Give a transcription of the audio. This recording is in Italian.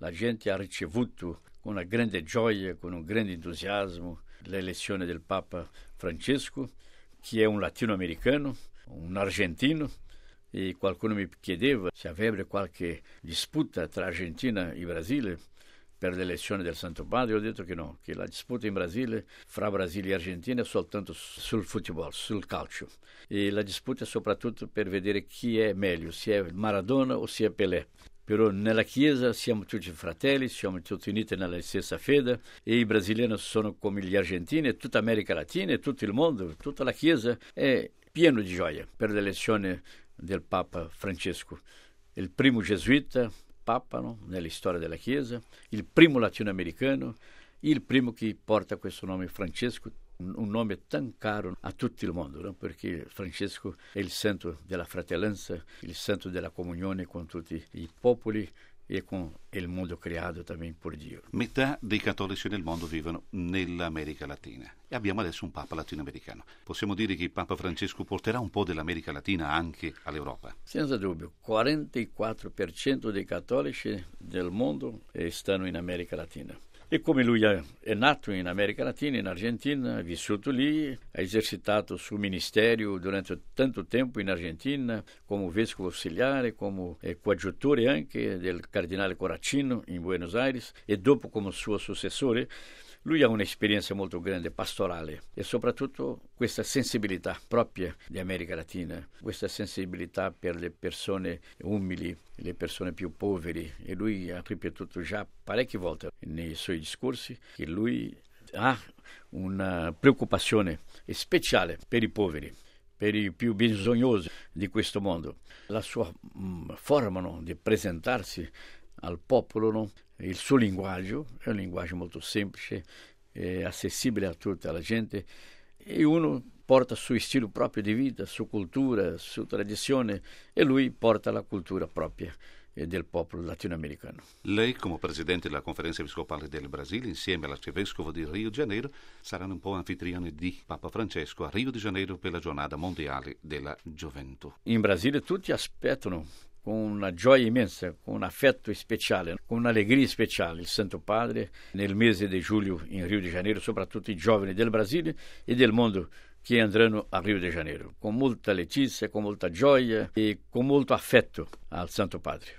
La gente ha ricevuto con una grande gioia, con un grande entusiasmo, l'elezione del Papa Francesco, che è un latinoamericano, un argentino, e qualcuno mi chiedeva se avrebbe qualche disputa tra Argentina e Brasile per l'elezione del Santo Padre. Ho detto che no, che la disputa in Brasile fra Brasile e Argentina è soltanto sul football, sul calcio, e la disputa è soprattutto per vedere chi è meglio, se è Maradona o se è Pelé. Però nella Chiesa siamo tutti fratelli, siamo tutti uniti nella stessa fede, e i brasiliani sono come gli argentini, e tutta America Latina e tutto il mondo, tutta la Chiesa è pieno di gioia per l'elezione del Papa Francesco, il primo gesuita Papa, no? Nella storia della Chiesa, il primo latinoamericano, il primo che porta questo nome Francesco, un nome tan caro a tutto il mondo, no? Perché Francesco è il santo della fratellanza, il santo della comunione con tutti i popoli e con il mondo creato também por Dio. Metà dei cattolici nel mondo vivono nell'America Latina e abbiamo adesso un Papa latinoamericano. Possiamo dire che il Papa Francesco porterà un po' dell'America Latina anche all'Europa? Senza dubbio, 44% dei cattolici del mondo stanno in America Latina. E come lui è nato in America Latina, in Argentina, ha vissuto lì, ha esercitato il suo ministero durante tanto tempo in Argentina, come vescovo ausiliare, come coadjutore anche del cardinale Corracino in Buenos Aires, e dopo come suo successore. Lui ha un'esperienza molto grande, pastorale, e soprattutto questa sensibilità propria di America Latina, questa sensibilità per le persone umili, le persone più povere. E lui ha ripetuto già parecchie volte nei suoi discorsi che lui ha una preoccupazione speciale per i poveri, per i più bisognosi di questo mondo. La sua forma di presentarsi al popolo, no? Il suo linguaggio è un linguaggio molto semplice, accessibile a tutta la gente, e uno porta il suo stile proprio di vita, sua cultura, sua tradizione, e lui porta la cultura propria del popolo latinoamericano. Lei, come presidente della Conferenza Episcopale del Brasile, insieme all'Arcivescovo di Rio de Janeiro, saranno un po' anfitrioni di Papa Francesco a Rio de Janeiro per la Giornata Mondiale della Gioventù. In Brasile tutti aspettano con una gioia immensa, con un affetto speciale, con un'allegria speciale il Santo Padre nel mese di giugno in Rio de Janeiro, soprattutto i giovani del Brasile e del mondo che andranno a Rio de Janeiro, con molta letizia, con molta gioia e con molto affetto al Santo Padre.